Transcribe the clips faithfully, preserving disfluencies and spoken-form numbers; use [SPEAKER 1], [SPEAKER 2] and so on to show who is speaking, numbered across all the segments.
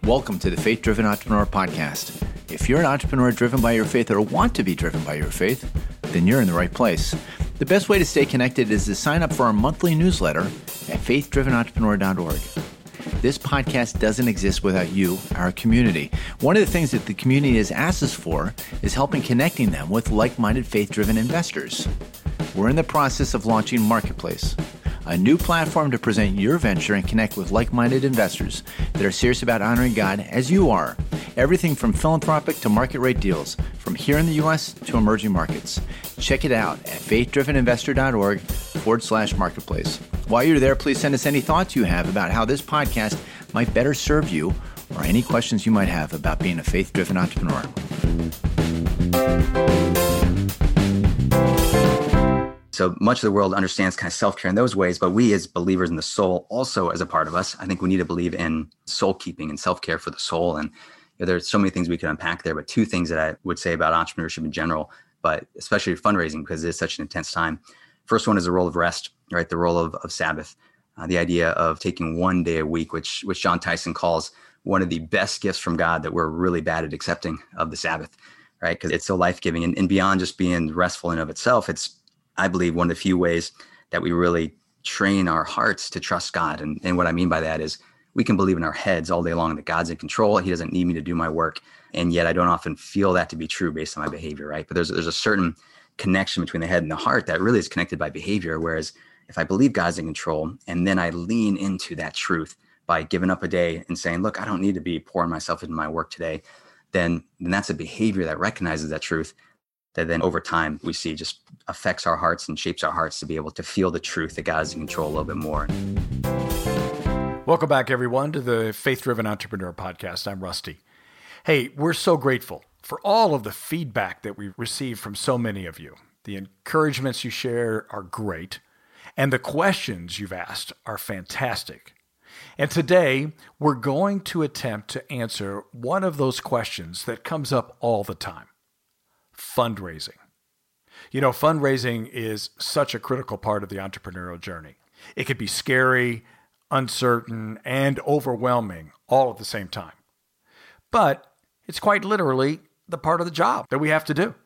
[SPEAKER 1] Welcome to the Faith Driven Entrepreneur Podcast. If you're an entrepreneur driven by your faith or want to be driven by your faith, then you're in the right place. The best way to stay connected is to sign up for our monthly newsletter at faith driven entrepreneur dot org. This podcast doesn't exist without you, our community. One of the things that the community has asked us for is helping connecting them with like-minded faith-driven investors. We're in the process of launching Marketplace, a new platform to present your venture and connect with like-minded investors that are serious about honoring God as you are. Everything from philanthropic to market rate deals, from here in the U S to emerging markets. Check it out at faith driven investor dot org forward slash marketplace. While you're there, please send us any thoughts you have about how this podcast might better serve you or any questions you might have about being a faith-driven entrepreneur.
[SPEAKER 2] So much of the world understands kind of self-care in those ways, but we as believers in the soul also as a part of us, I think we need to believe in soul keeping and self-care for the soul. And you know, there's so many things we can unpack there, but two things that I would say about entrepreneurship in general, but especially fundraising because it's such an intense time. First one is the role of rest, right? The role of, of Sabbath, uh, the idea of taking one day a week, which, which John Tyson calls one of the best gifts from God that we're really bad at accepting of the Sabbath, right? Because it's so life-giving and, and beyond just being restful in of itself, it's, I believe, one of the few ways that we really train our hearts to trust God. And, and what I mean by that is we can believe in our heads all day long that God's in control. He doesn't need me to do my work. And yet I don't often feel that to be true based on my behavior, right? But there's, there's a certain connection between the head and the heart that really is connected by behavior. Whereas if I believe God's in control and then I lean into that truth by giving up a day and saying, look, I don't need to be pouring myself into my work today, then, then that's a behavior that recognizes that truth that then over time we see just affects our hearts and shapes our hearts to be able to feel the truth that God is in control a little bit more.
[SPEAKER 3] Welcome back, everyone, to the Faith Driven Entrepreneur Podcast. I'm Rusty. Hey, we're so grateful for all of the feedback that we receive from so many of you. The encouragements you share are great, and the questions you've asked are fantastic. And today, we're going to attempt to answer one of those questions that comes up all the time. Fundraising. You know, fundraising is such a critical part of the entrepreneurial journey. It could be scary, uncertain, and overwhelming all at the same time. But it's quite literally the part of the job that we have to do.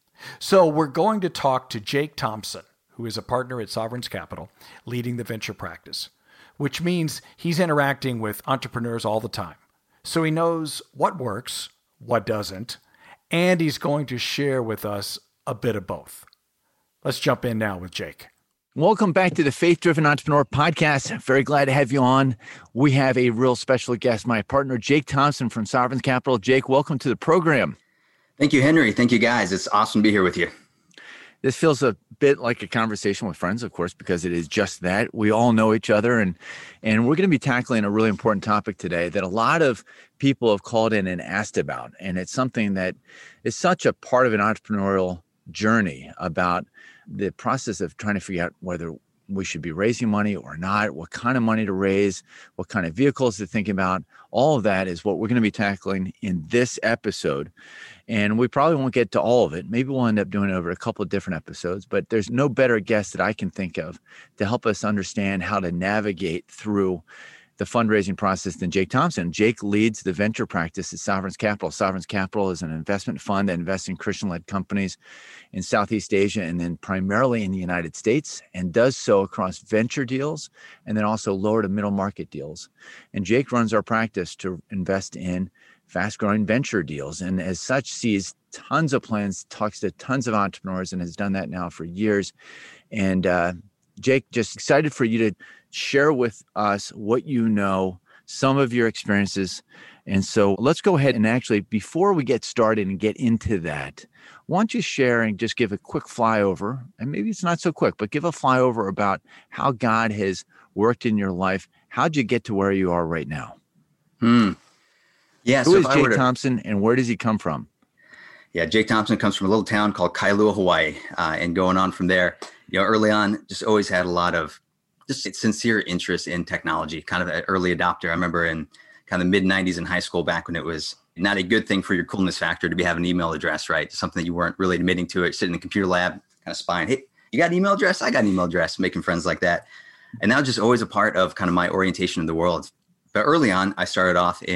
[SPEAKER 3] So we're going to talk to Jake Thompson, who is a partner at Sovereigns Capital, leading the venture practice, which means he's interacting with entrepreneurs all the time. So he knows what works, what doesn't, and he's going to share with us a bit of both. Let's jump in now with Jake.
[SPEAKER 1] Welcome back to the Faith Driven Entrepreneur Podcast. Very glad to have you on. We have a real special guest, my partner, Jake Thompson from Sovereigns Capital. Jake, welcome to the program.
[SPEAKER 2] Thank you, Henry. Thank you, guys. It's awesome to be here with you.
[SPEAKER 1] This feels a bit like a conversation with friends, of course, because it is just that. We all know each other, and and we're going to be tackling a really important topic today that a lot of people have called in and asked about. And it's something that is such a part of an entrepreneurial journey about the process of trying to figure out whether we should be raising money or not, what kind of money to raise, what kind of vehicles to think about. All of that is what we're going to be tackling in this episode. And we probably won't get to all of it. Maybe we'll end up doing it over a couple of different episodes, but there's no better guest that I can think of to help us understand how to navigate through the fundraising process than Jake Thompson. Jake leads the venture practice at Sovereigns Capital. Sovereigns Capital is an investment fund that invests in Christian-led companies in Southeast Asia and then primarily in the United States, and does so across venture deals and then also lower to middle market deals. And Jake runs our practice to invest in fast-growing venture deals, and as such sees tons of plans, talks to tons of entrepreneurs, and has done that now for years. And uh, Jake, just excited for you to share with us what you know, some of your experiences. And so let's go ahead and actually, before we get started and get into that, why don't you share and just give a quick flyover, and maybe it's not so quick, but give a flyover about how God has worked in your life. How'd you get to where you are right now?
[SPEAKER 2] Hmm. Yeah.
[SPEAKER 1] Who
[SPEAKER 2] so
[SPEAKER 1] is Jake
[SPEAKER 2] to,
[SPEAKER 1] Thompson, and where does he come from?
[SPEAKER 2] Yeah, Jake Thompson comes from a little town called Kailua, Hawaii, uh, and going on from there, you know, early on, just always had a lot of just sincere interest in technology, kind of an early adopter. I remember in kind of the mid nineties in high school, back when it was not a good thing for your coolness factor to be having an email address, right? Something that you weren't really admitting to it, sitting in the computer lab, kind of spying, hey, you got an email address? I got an email address, making friends like that. And that was just always a part of kind of my orientation in the world. But early on, I started off in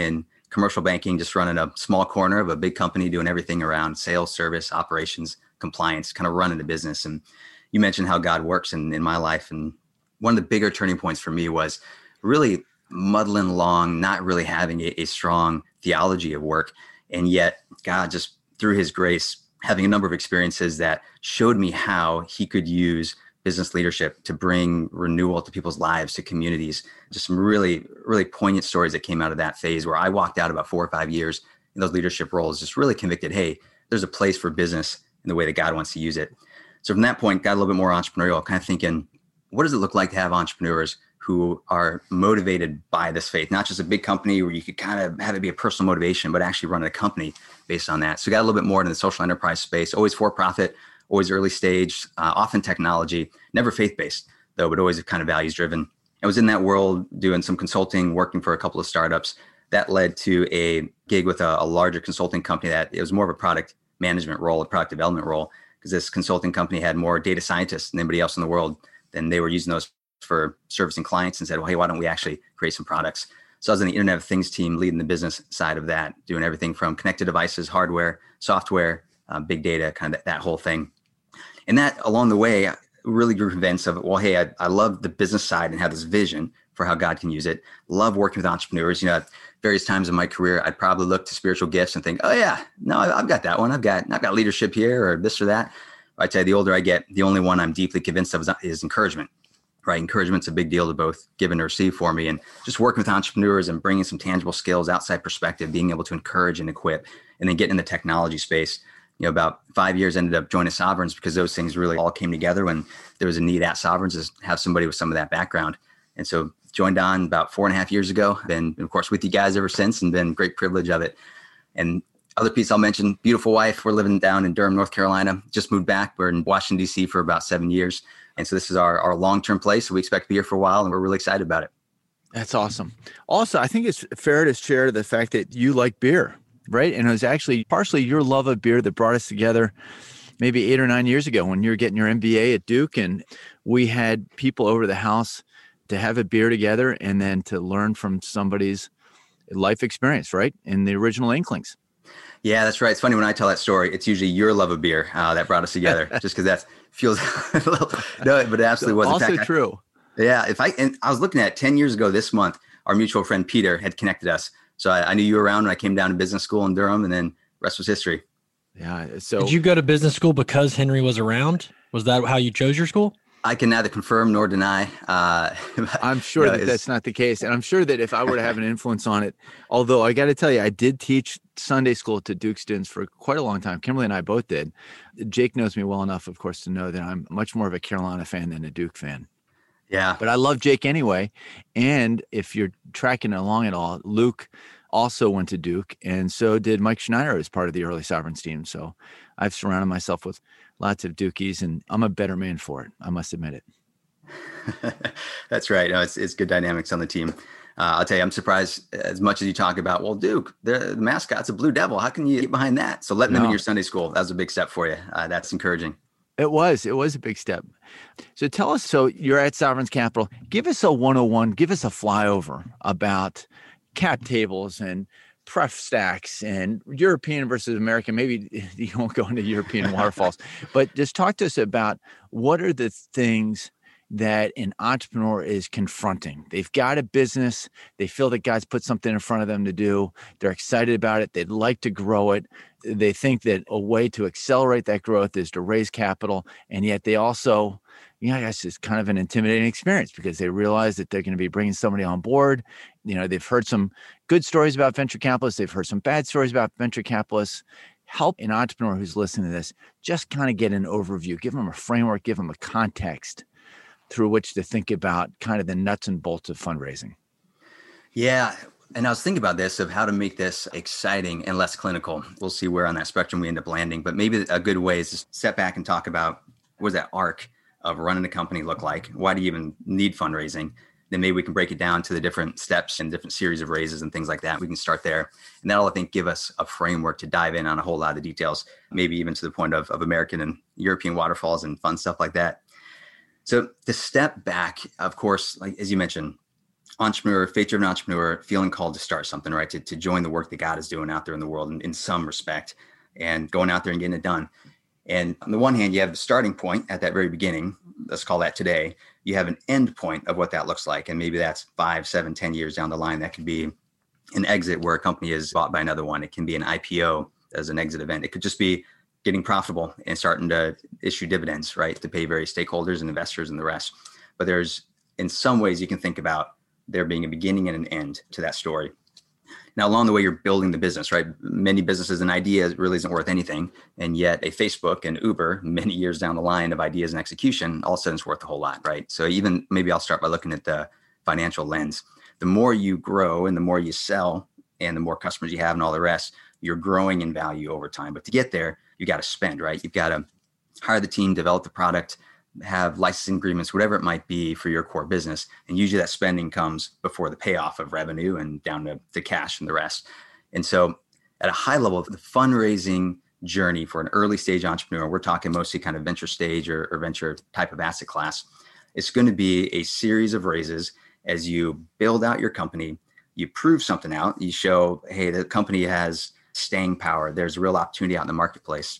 [SPEAKER 2] commercial banking, just running a small corner of a big company, doing everything around sales, service, operations, compliance, kind of running the business. And you mentioned how God works in, in my life. And one of the bigger turning points for me was really muddling along, not really having a, a strong theology of work. And yet God, just through his grace, having a number of experiences that showed me how he could use business leadership to bring renewal to people's lives, to communities. Just some really, really poignant stories that came out of that phase where I walked out about four or five years in those leadership roles, just really convicted, hey, there's a place for business in the way that God wants to use it. So from that point, got a little bit more entrepreneurial, kind of thinking, what does it look like to have entrepreneurs who are motivated by this faith? Not just a big company where you could kind of have it be a personal motivation, but actually run a company based on that. So got a little bit more into the social enterprise space, always for profit, always early stage, uh, often technology, never faith-based though, but always kind of values driven. I was in that world doing some consulting, working for a couple of startups. That led to a gig with a, a larger consulting company that it was more of a product management role, a product development role, because this consulting company had more data scientists than anybody else in the world. Then they were using those for servicing clients and said, well, hey, why don't we actually create some products? So I was in the Internet of Things team, leading the business side of that, doing everything from connected devices, hardware, software, uh, big data, kind of that, that whole thing. And that along the way, really grew convinced of, well, hey, I, I love the business side and have this vision for how God can use it. Love working with entrepreneurs. You know, at various times in my career, I'd probably look to spiritual gifts and think, oh yeah, no, I've got that one. I've got, I've got leadership here or this or that. I'd say the older I get, the only one I'm deeply convinced of is, is encouragement, right? Encouragement's a big deal to both give and receive for me. And just working with entrepreneurs and bringing some tangible skills, outside perspective, being able to encourage and equip, and then getting in the technology space. You know, about five years ended up joining Sovereigns because those things really all came together when there was a need at Sovereigns to have somebody with some of that background. And so joined on about four and a half years ago. Been, of course, with you guys ever since and been great privilege of it. And other piece I'll mention, beautiful wife. We're living down in Durham, North Carolina. Just moved back. We're in Washington, D C for about seven years. And so this is our, our long-term place. So we expect to be here for a while and we're really excited about it.
[SPEAKER 1] That's awesome. Also, I think it's fair to share the fact that you like beer. Right. And it was actually partially your love of beer that brought us together maybe eight or nine years ago when you were getting your M B A at Duke. And we had people over to the house to have a beer together and then to learn from somebody's life experience, right? In the original Inklings.
[SPEAKER 2] Yeah, that's right. It's funny when I tell that story, it's usually your love of beer uh, that brought us together, just because that feels a little, no, but it absolutely was.
[SPEAKER 1] Also
[SPEAKER 2] in fact,
[SPEAKER 1] true.
[SPEAKER 2] I, yeah. If I, and I was looking at ten years ago this month, our mutual friend Peter had connected us. So I, I knew you were around when I came down to business school in Durham, and then the rest was history.
[SPEAKER 1] Yeah. So
[SPEAKER 4] did you go to business school because Henry was around? Was that how you chose your school?
[SPEAKER 2] I can neither confirm nor deny. Uh,
[SPEAKER 1] I'm sure
[SPEAKER 2] you know,
[SPEAKER 1] that that's not the case. And I'm sure that if I were to have an influence on it, although I got to tell you, I did teach Sunday school to Duke students for quite a long time. Kimberly and I both did. Jake knows me well enough, of course, to know that I'm much more of a Carolina fan than a Duke fan.
[SPEAKER 2] Yeah.
[SPEAKER 1] But I love Jake anyway. And if you're tracking along at all, Luke also went to Duke, and so did Mike Schneider as part of the early Sovereigns team. So I've surrounded myself with lots of Dukies, and I'm a better man for it. I must admit it.
[SPEAKER 2] That's right. No, it's it's good dynamics on the team. Uh, I'll tell you, I'm surprised as much as you talk about, well, Duke, the mascot's a Blue Devil. How can you get behind that? So letting no. them in your Sunday school, that was a big step for you. Uh, that's encouraging.
[SPEAKER 1] It was. It was a big step. So tell us, so you're at Sovereigns Capital. Give us a one oh one, give us a flyover about cap tables and pref stacks and European versus American. Maybe you won't go into European waterfalls, but just talk to us about what are the things that an entrepreneur is confronting. They've got a business. They feel that God's put something in front of them to do. They're excited about it. They'd like to grow it. They think that a way to accelerate that growth is to raise capital. And yet they also, you know, I guess it's kind of an intimidating experience because they realize that they're going to be bringing somebody on board. You know, they've heard some good stories about venture capitalists. They've heard some bad stories about venture capitalists. Help an entrepreneur who's listening to this just kind of get an overview, give them a framework, give them a context through which to think about kind of the nuts and bolts of fundraising.
[SPEAKER 2] Yeah. And I was thinking about this, of how to make this exciting and less clinical. We'll see where on that spectrum we end up landing, but maybe a good way is to step back and talk about what does that arc of running a company look like? Why do you even need fundraising? Then maybe we can break it down to the different steps and different series of raises and things like that. We can start there. And that'll, I think, give us a framework to dive in on a whole lot of the details, maybe even to the point of, of American and European waterfalls and fun stuff like that. So to step back, of course, like as you mentioned, entrepreneur, faith-driven entrepreneur, feeling called to start something, right? To, to join the work that God is doing out there in the world in, in some respect, and going out there and getting it done. And on the one hand, you have the starting point at that very beginning. Let's call that today. You have an end point of what that looks like. And maybe that's five, seven, ten years down the line. That could be an exit where a company is bought by another one. It can be an I P O as an exit event. It could just be getting profitable and starting to issue dividends, right? To pay various stakeholders and investors and the rest. But there's, in some ways, you can think about there being a beginning and an end to that story. Now, along the way, you're building the business, right? Many businesses, an idea really isn't worth anything. And yet a Facebook and Uber, many years down the line of ideas and execution, all of a sudden it's worth a whole lot, right? So even maybe I'll start by looking at the financial lens. The more you grow and the more you sell and the more customers you have and all the rest, you're growing in value over time. But to get there, you got to spend, right? You've got to hire the team, develop the product, have licensing agreements, whatever it might be for your core business. And usually that spending comes before the payoff of revenue and down to the cash and the rest. And so at a high level, the fundraising journey for an early stage entrepreneur, we're talking mostly kind of venture stage or, or venture type of asset class. It's going to be a series of raises as you build out your company, you prove something out, you show, hey, the company has staying power. There's real opportunity out in the marketplace.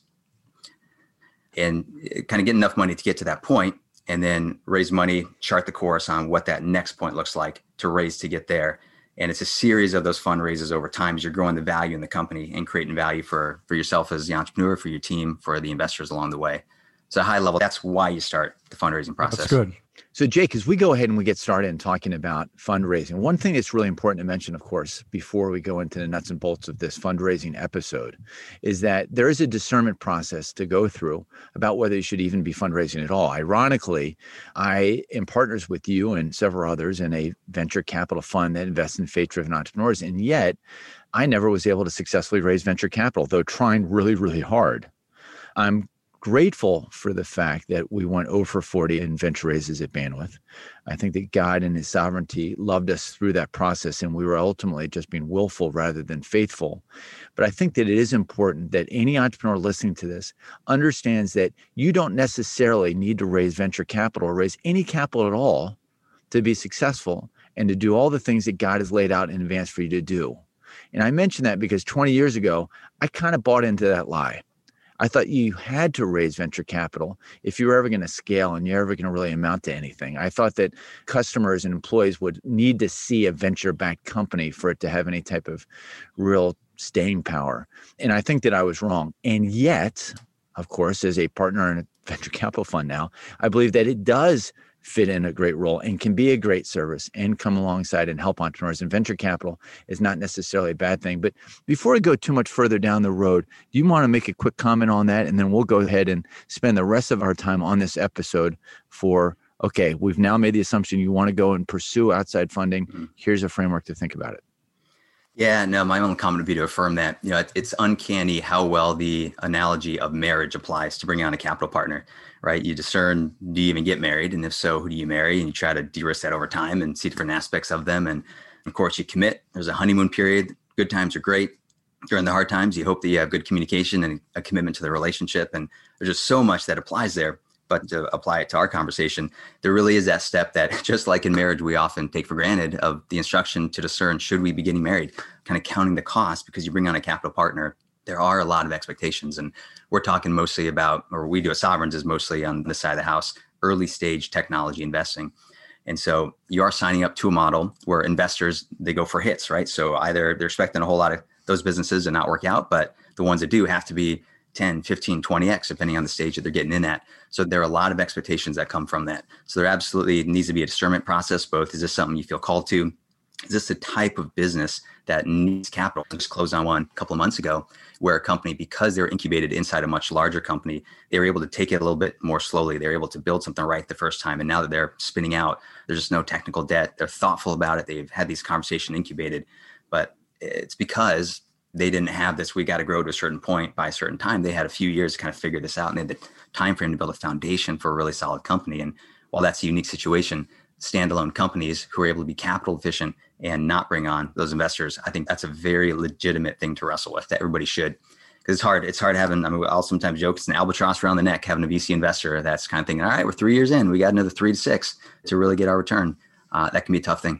[SPEAKER 2] And kind of get enough money to get to that point, and then raise money, chart the course on what that next point looks like to raise to get there. And it's a series of those fundraisers over time as you're growing the value in the company and creating value for, for yourself as the entrepreneur, for your team, for the investors along the way. So high level, that's why you start the fundraising process.
[SPEAKER 3] That's good.
[SPEAKER 1] So Jake, as we go ahead and we get started in talking about fundraising, one thing that's really important to mention, of course, before we go into the nuts and bolts of this fundraising episode, is that there is a discernment process to go through about whether you should even be fundraising at all. Ironically, I am partners with you and several others in a venture capital fund that invests in faith-driven entrepreneurs. And yet I never was able to successfully raise venture capital, though trying really, really hard. I'm grateful for the fact that we went over forty in venture raises at Bandwidth. I think that God in his sovereignty loved us through that process, and we were ultimately just being willful rather than faithful. But I think that it is important that any entrepreneur listening to this understands that you don't necessarily need to raise venture capital or raise any capital at all to be successful and to do all the things that God has laid out in advance for you to do. And I mention that because twenty years ago, I kind of bought into that lie. I thought you had to raise venture capital if you were ever going to scale and you're ever going to really amount to anything. I thought that customers and employees would need to see a venture-backed company for it to have any type of real staying power. And I think that I was wrong. And yet, of course, as a partner in a venture capital fund now, I believe that it does fit in a great role and can be a great service and come alongside and help entrepreneurs. And venture capital is not necessarily a bad thing. But before we go too much further down the road, do you want to make a quick comment on that? And then we'll go ahead and spend the rest of our time on this episode for, okay, we've now made the assumption you want to go and pursue outside funding. Mm-hmm. Here's a framework to think about it.
[SPEAKER 2] Yeah, no, my own comment would be to affirm that, you know, it, it's uncanny how well the analogy of marriage applies to bring on a capital partner, right? You discern, do you even get married? And if so, who do you marry? And you try to de-risk that over time and see different aspects of them. And of course, you commit. There's a honeymoon period. Good times are great. During the hard times, you hope that you have good communication and a commitment to the relationship. And there's just so much that applies there. But to apply it to our conversation, there really is that step that, just like in marriage, we often take for granted, of the instruction to discern, should we be getting married, kind of counting the cost, because you bring on a capital partner. There are a lot of expectations. And we're talking mostly about, or we do at Sovereigns is mostly on this side of the house, early stage technology investing. And so you are signing up to a model where investors, they go for hits, right? So either they're expecting a whole lot of those businesses to not work out, but the ones that do have to be ten, fifteen, twenty X, depending on the stage that they're getting in at. So there are a lot of expectations that come from that. So there absolutely needs to be a discernment process, both. Is this something you feel called to? Is this the type of business that needs capital? I just closed on one a couple of months ago where a company, because they were incubated inside a much larger company, they were able to take it a little bit more slowly. They were able to build something right the first time. And now that they're spinning out, there's just no technical debt. They're thoughtful about it. They've had these conversations incubated, but it's because they didn't have this, we got to grow to a certain point by a certain time. They had a few years to kind of figure this out, and they had the time frame to build a foundation for a really solid company. And while that's a unique situation, standalone companies who are able to be capital efficient and not bring on those investors, I think that's a very legitimate thing to wrestle with, that everybody should. Because it's hard. It's hard having, I mean, I'll sometimes joke, it's an albatross around the neck, having a V C investor that's kind of thinking, all right, we're three years in, we got another three to six to really get our return. Uh, that can be a tough thing.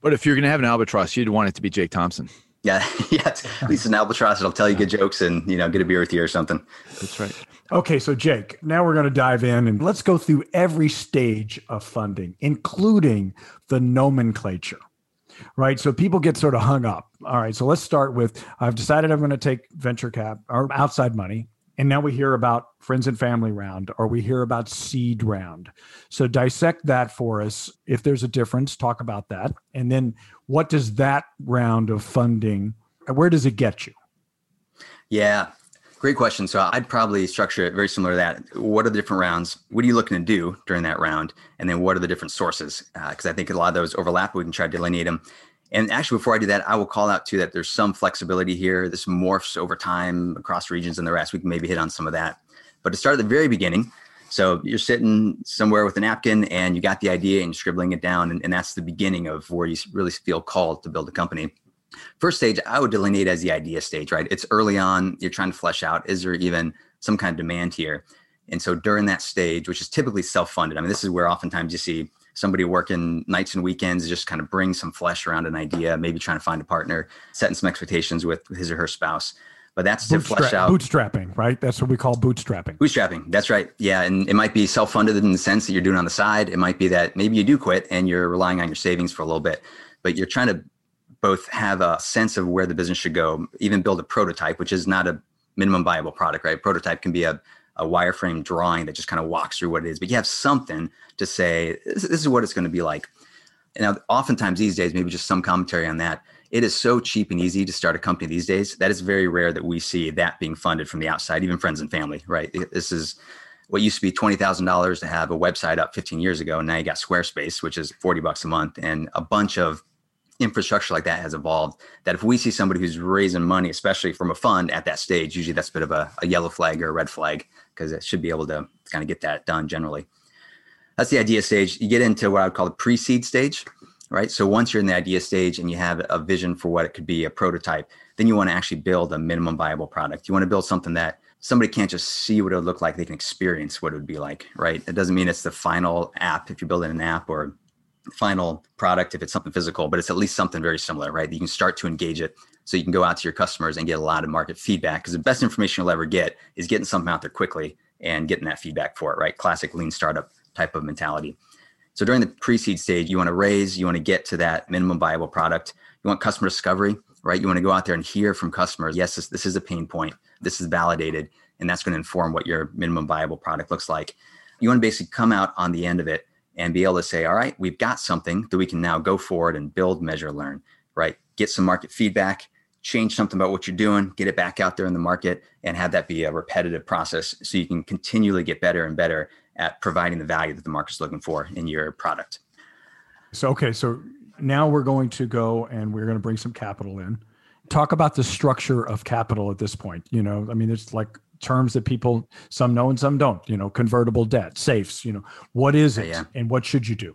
[SPEAKER 1] But if you're going to have an albatross, you'd want it to be Jake Thompson.
[SPEAKER 2] Yeah, yeah. At least an albatross that'll tell you good jokes and, you know, get a beer with you or something.
[SPEAKER 1] That's right.
[SPEAKER 3] Okay, so Jake, now we're going to dive in and let's go through every stage of funding, including the nomenclature, right? So people get sort of hung up. All right, so let's start with, I've decided I'm going to take venture cap or outside money. And now we hear about friends and family round, or we hear about seed round. So dissect that for us. If there's a difference, talk about that. And then what does that round of funding, where does it get you? Yeah,
[SPEAKER 2] great question. So I'd probably structure it very similar to that. What are the different rounds? What are you looking to do during that round? And then what are the different sources? Because uh, I think a lot of those overlap. We can try to delineate them. And actually, before I do that, I will call out too that there's some flexibility here. This morphs over time across regions and the rest. We can maybe hit on some of that. But to start at the very beginning, so you're sitting somewhere with a napkin and you got the idea and you're scribbling it down. And, and that's the beginning of where you really feel called to build a company. First stage, I would delineate as the idea stage, right? It's early on. You're trying to flesh out, is there even some kind of demand here? And so during that stage, which is typically self-funded, I mean, this is where oftentimes you see somebody working nights and weekends, just kind of bring some flesh around an idea, maybe trying to find a partner, setting some expectations with his or her spouse. But that's to
[SPEAKER 3] Bootstrap-
[SPEAKER 2] flesh out.
[SPEAKER 3] Bootstrapping, right? That's what we call bootstrapping.
[SPEAKER 2] Bootstrapping. That's right. Yeah. And it might be self-funded in the sense that you're doing on the side. It might be that maybe you do quit and you're relying on your savings for a little bit, but you're trying to both have a sense of where the business should go, even build a prototype, which is not a minimum viable product, right? Prototype can be a a wireframe drawing that just kind of walks through what it is, but you have something to say, this, this is what it's going to be like. Now, oftentimes these days, maybe just some commentary on that. It is so cheap and easy to start a company these days that it's very rare that we see that being funded from the outside, even friends and family, right? This is what used to be twenty thousand dollars to have a website up fifteen years ago. Now you got Squarespace, which is forty bucks a month, and a bunch of infrastructure like that has evolved, that if we see somebody who's raising money, especially from a fund at that stage, usually that's a bit of a, a yellow flag or a red flag, because it should be able to kind of get that done generally. That's the idea stage. You get into what I would call the pre-seed stage, right? So once you're in the idea stage and you have a vision for what it could be, a prototype, then you want to actually build a minimum viable product. You want to build something that somebody can't just see what it would look like, they can experience what it would be like, right? It doesn't mean it's the final app if you're building an app, or final product if it's something physical, but it's at least something very similar, right? You can start to engage it so you can go out to your customers and get a lot of market feedback, because the best information you'll ever get is getting something out there quickly and getting that feedback for it, right? Classic lean startup type of mentality. So during the pre-seed stage, you want to raise, you want to get to that minimum viable product. You want customer discovery, right? You want to go out there and hear from customers. Yes, this, this is a pain point. This is validated, and that's going to inform what your minimum viable product looks like. You want to basically come out on the end of it and be able to say, all right, we've got something that we can now go forward and build, measure, learn, right? Get some market feedback, change something about what you're doing, get it back out there in the market, and have that be a repetitive process so you can continually get better and better at providing the value that the market's looking for in your product.
[SPEAKER 3] So, okay, so now we're going to go and we're going to bring some capital in. Talk about the structure of capital at this point. You know, I mean, there's like terms that people, some know and some don't, you know, convertible debt, safes, you know, what is it
[SPEAKER 2] yeah.
[SPEAKER 3] and what should you do?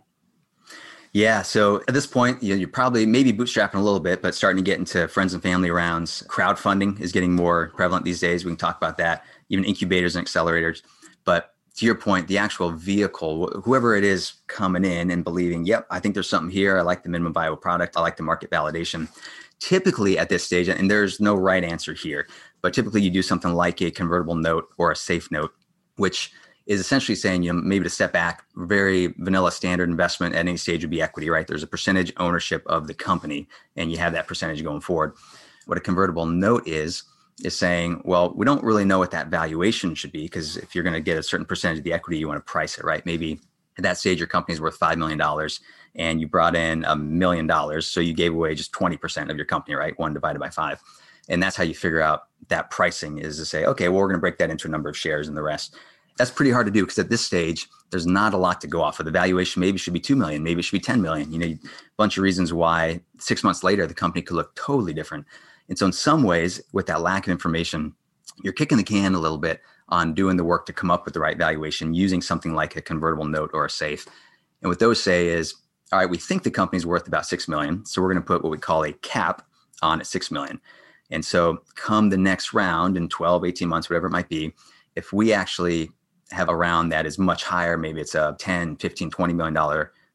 [SPEAKER 2] Yeah. So at this point, you know, you're probably maybe bootstrapping a little bit, but starting to get into friends and family rounds. Crowdfunding is getting more prevalent these days. We can talk about that, even incubators and accelerators. But to your point, the actual vehicle, whoever it is coming in and believing, yep, I think there's something here. I like the minimum viable product. I like the market validation. Typically at this stage, and there's no right answer here, but typically you do something like a convertible note or a safe note, which is essentially saying, you know, maybe to step back, very vanilla standard investment at any stage would be equity, right? There's a percentage ownership of the company and you have that percentage going forward. What a convertible note is, is saying, well, we don't really know what that valuation should be, because if you're going to get a certain percentage of the equity, you want to price it, right? Maybe at that stage, your company's worth five million dollars and you brought in a million dollars. So you gave away just twenty percent of your company, right? One divided by five. And that's how you figure out that pricing, is to say, okay, well, we're going to break that into a number of shares and the rest. That's pretty hard to do, because at this stage, there's not a lot to go off of. The valuation maybe should be two million, maybe it should be ten million. You know, a bunch of reasons why six months later, the company could look totally different. And so in some ways, with that lack of information, you're kicking the can a little bit on doing the work to come up with the right valuation using something like a convertible note or a safe. And what those say is, all right, we think the company's worth about six million. So we're going to put what we call a cap on at six million. And so come the next round in twelve, eighteen months, whatever it might be, if we actually have a round that is much higher, maybe it's a ten, fifteen, twenty million dollars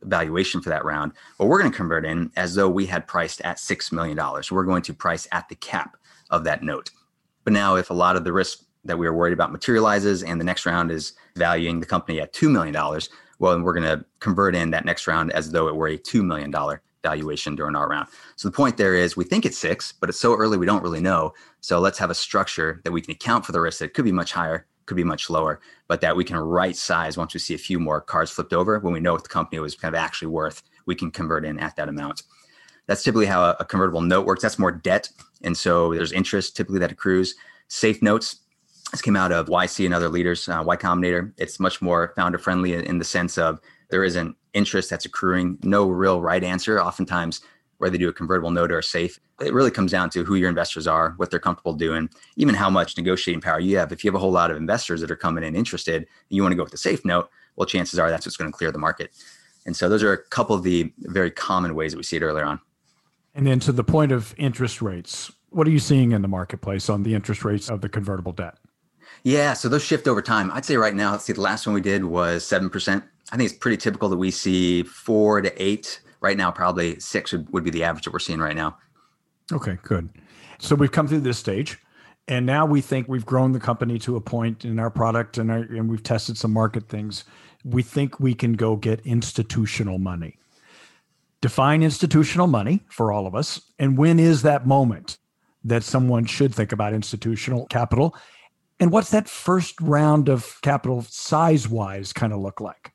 [SPEAKER 2] valuation for that round. Well, we're going to convert in as though we had priced at six million dollars. We're going to price at the cap of that note. But now if a lot of the risk that we were worried about materializes and the next round is valuing the company at two million dollars, well, then we're going to convert in that next round as though it were a two million dollars valuation during our round. So the point there is we think it's six, but it's so early we don't really know. So let's have a structure that we can account for the risk that it could be much higher, could be much lower, but that we can right size once we see a few more cards flipped over. When we know what the company was kind of actually worth, we can convert in at that amount. That's typically how a, a convertible note works. That's more debt. And so there's interest typically that accrues. Safe notes, this came out of Y C and other leaders, uh, Y Combinator. It's much more founder friendly in, in the sense of there isn't interest that's accruing, no real right answer. Oftentimes, whether they do a convertible note or a safe, it really comes down to who your investors are, what they're comfortable doing, even how much negotiating power you have. If you have a whole lot of investors that are coming in interested, and you want to go with the safe note, well, chances are that's what's going to clear the market. And so those are a couple of the very common ways that we see it earlier on.
[SPEAKER 3] And then to the point of interest rates, what are you seeing in the marketplace on the interest rates of the convertible debt?
[SPEAKER 2] Yeah, so those shift over time. I'd say right now, let's see, the last one we did was seven percent. I think it's pretty typical that we see four to eight. Right now, probably six would, would be the average that we're seeing right now.
[SPEAKER 3] Okay, good. So we've come through this stage, and now we think we've grown the company to a point in our product, and, our, and we've tested some market things. We think we can go get institutional money. Define institutional money for all of us. And when is that moment that someone should think about institutional capital? And what's that first round of capital size-wise kind of look like?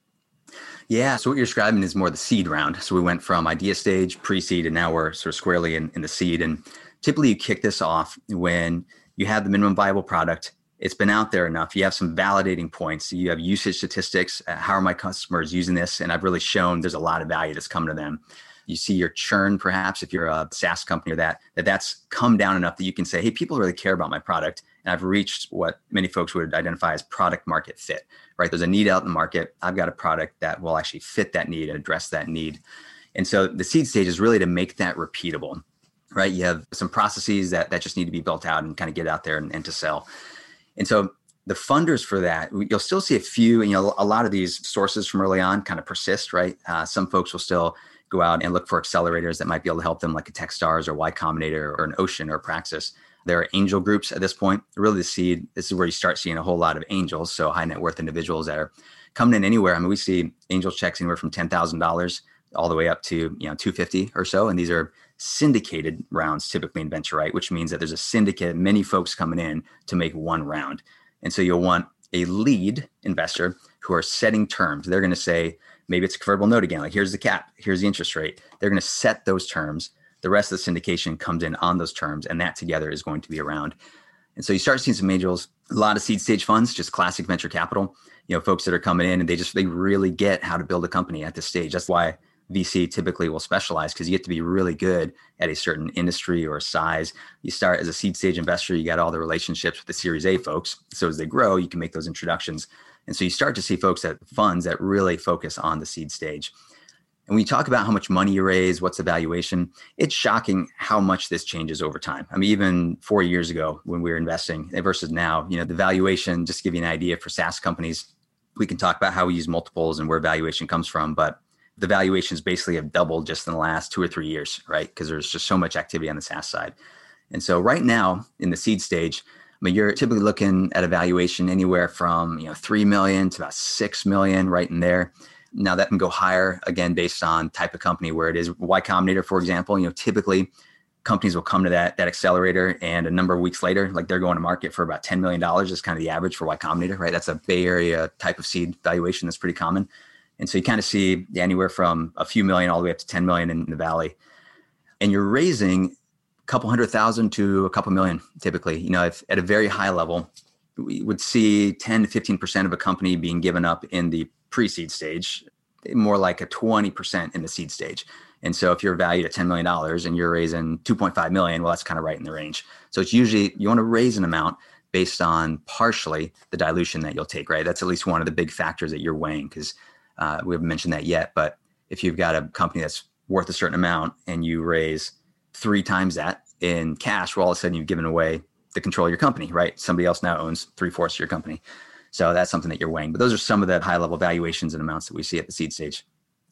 [SPEAKER 2] Yeah, so what you're describing is more the seed round. So we went from idea stage, pre-seed, and now we're sort of squarely in, in the seed. And typically you kick this off when you have the minimum viable product. It's been out there enough. You have some validating points. You have usage statistics. Uh, how are my customers using this? And I've really shown there's a lot of value that's come to them. You see your churn, perhaps, if you're a SaaS company or that, that that's come down enough that you can say, hey, people really care about my product. And I've reached what many folks would identify as product market fit, right? There's a need out in the market. I've got a product that will actually fit that need and address that need. And so the seed stage is really to make that repeatable, right? You have some processes that, that just need to be built out and kind of get out there and, and to sell. And so the funders for that, you'll still see a few, and you know, a lot of these sources from early on kind of persist, right? Uh, some folks will still go out and look for accelerators that might be able to help them, like a Techstars or Y Combinator or an Ocean or a Praxis. There are angel groups at this point. Really, the seed, this is where you start seeing a whole lot of angels, so high net worth individuals that are coming in anywhere. I mean, we see angel checks anywhere from ten thousand dollars all the way up to, you know, two hundred fifty or so. And these are syndicated rounds typically in venture, right? Which means that there's a syndicate, many folks coming in to make one round. And so you'll want a lead investor who are setting terms. They're going to say, maybe it's a convertible note again, like here's the cap, here's the interest rate. They're going to set those terms. The rest of the syndication comes in on those terms, and that together is going to be around. And so you start seeing some angels, a lot of seed stage funds, just classic venture capital, you know, folks that are coming in and they just, they really get how to build a company at this stage. That's why V C typically will specialize, because you get to be really good at a certain industry or size. You start as a seed stage investor, you got all the relationships with the Series A folks. So as they grow, you can make those introductions. And so you start to see folks at funds that really focus on the seed stage. And when you talk about how much money you raise, what's the valuation, it's shocking how much this changes over time. I mean, even four years ago when we were investing versus now, you know, the valuation, just to give you an idea for SaaS companies, we can talk about how we use multiples and where valuation comes from, but the valuations basically have doubled just in the last two or three years, right? Because there's just so much activity on the SaaS side. And so right now in the seed stage, I mean, you're typically looking at a valuation anywhere from, you know, three million to about six million, right in there. Now that can go higher, again, based on type of company where it is. Y Combinator, for example, you know, typically companies will come to that, that accelerator and a number of weeks later, like they're going to market for about ten million dollars is kind of the average for Y Combinator, right? That's a Bay Area type of seed valuation that's pretty common. And so you kind of see anywhere from a few million all the way up to ten million in the Valley. And you're raising a couple hundred thousand to a couple million, typically. You know, if at a very high level, we would see ten to fifteen percent of a company being given up in the pre-seed stage, more like a twenty percent in the seed stage. And so if you're valued at ten million dollars and you're raising two point five million, well, that's kind of right in the range. So it's usually, you want to raise an amount based on partially the dilution that you'll take, right? That's at least one of the big factors that you're weighing, because uh, we haven't mentioned that yet. But if you've got a company that's worth a certain amount and you raise three times that in cash, well, all of a sudden you've given away the control of your company, right? Somebody else now owns three fourths of your company. So that's something that you're weighing. But those are some of the high level valuations and amounts that we see at the seed stage.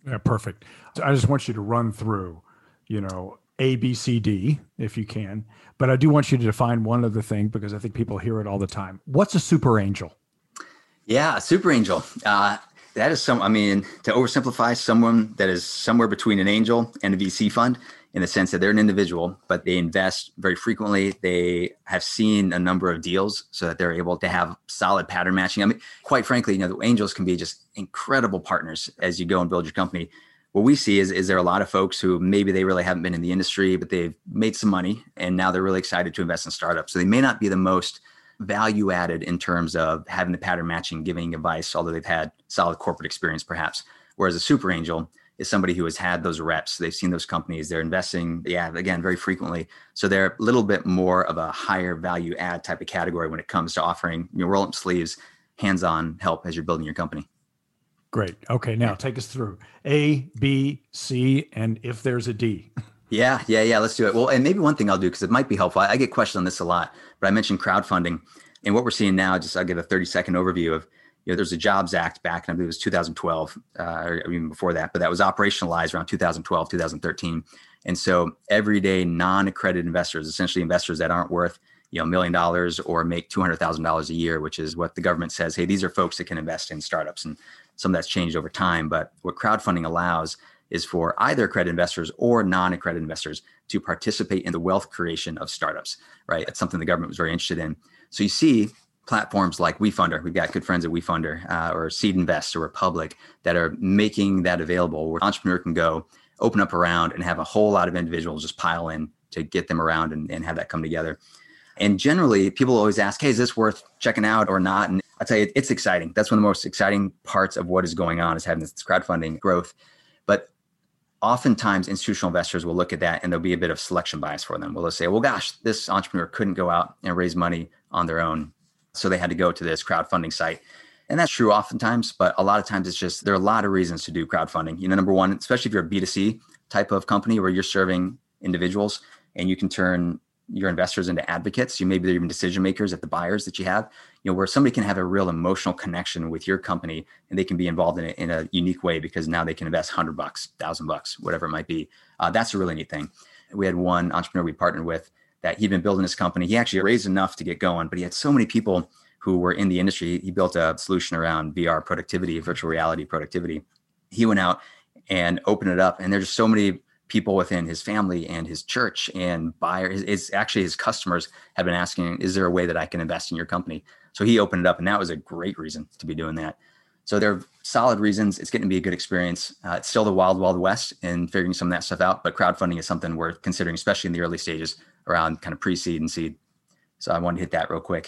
[SPEAKER 3] Yeah, perfect. So I just want you to run through, you know, A, B, C, D, if you can. But I do want you to define one other thing because I think people hear it all the time. What's a super angel?
[SPEAKER 2] Yeah, a super angel. Uh, that is some, I mean, to oversimplify, someone that is somewhere between an angel and a V C fund in the sense that they're an individual, but they invest very frequently. They have seen a number of deals so that they're able to have solid pattern matching. I mean, quite frankly, you know, the angels can be just incredible partners as you go and build your company. What we see is, is there are a lot of folks who maybe they really haven't been in the industry, but they've made some money and now they're really excited to invest in startups. So they may not be the most value added in terms of having the pattern matching, giving advice, although they've had solid corporate experience perhaps. Whereas a super angel is somebody who has had those reps. They've seen those companies. They're investing, yeah, again, very frequently. So they're a little bit more of a higher value add type of category when it comes to offering, you know, roll up sleeves, hands-on help as you're building your company.
[SPEAKER 3] Great. Okay. Now take us through A, B, C, and if there's a D.
[SPEAKER 2] Yeah, yeah, yeah. Let's do it. Well, and maybe one thing I'll do, because it might be helpful. I, I get questioned on this a lot, but I mentioned crowdfunding. And what we're seeing now, just I'll give a thirty second overview of, you know, there's a Jobs Act back, and I believe it was two thousand twelve, uh, or even before that, but that was operationalized around two thousand twelve, two thousand thirteen. And so everyday non-accredited investors, essentially investors that aren't worth, you know, a million dollars or make two hundred thousand dollars a year, which is what the government says, hey, these are folks that can invest in startups. And some of that's changed over time. But what crowdfunding allows is for either accredited investors or non-accredited investors to participate in the wealth creation of startups, right? That's something the government was very interested in. So you see platforms like WeFunder, we've got good friends at WeFunder, uh, or Seed Invest or Republic that are making that available where an entrepreneur can go open up a round and have a whole lot of individuals just pile in to get them around and, and have that come together. And generally people always ask, hey, is this worth checking out or not? And I tell you, it's exciting. That's one of the most exciting parts of what is going on is having this crowdfunding growth. But oftentimes institutional investors will look at that and there'll be a bit of selection bias for them. Well, they'll say, well, gosh, this entrepreneur couldn't go out and raise money on their own. So they had to go to this crowdfunding site. And that's true oftentimes, but a lot of times it's just, there are a lot of reasons to do crowdfunding. You know, number one, especially if you're a B two C type of company where you're serving individuals and you can turn your investors into advocates. You maybe they're even decision makers at the buyers that you have, you know, where somebody can have a real emotional connection with your company and they can be involved in it in a unique way because now they can invest hundred bucks, thousand bucks, whatever it might be. Uh, that's a really neat thing. We had one entrepreneur we partnered with that he'd been building his company. He actually raised enough to get going, but he had so many people who were in the industry. He built a solution around V R productivity, virtual reality productivity. He went out and opened it up, and there's just so many people within his family and his church and buyers, it's actually his customers have been asking, is there a way that I can invest in your company? So he opened it up and that was a great reason to be doing that. So there are solid reasons. It's getting to be a good experience. Uh, it's still the wild, wild west and figuring some of that stuff out, but crowdfunding is something we're considering, especially in the early stages around kind of pre-seed and seed. So I wanted to hit that real quick.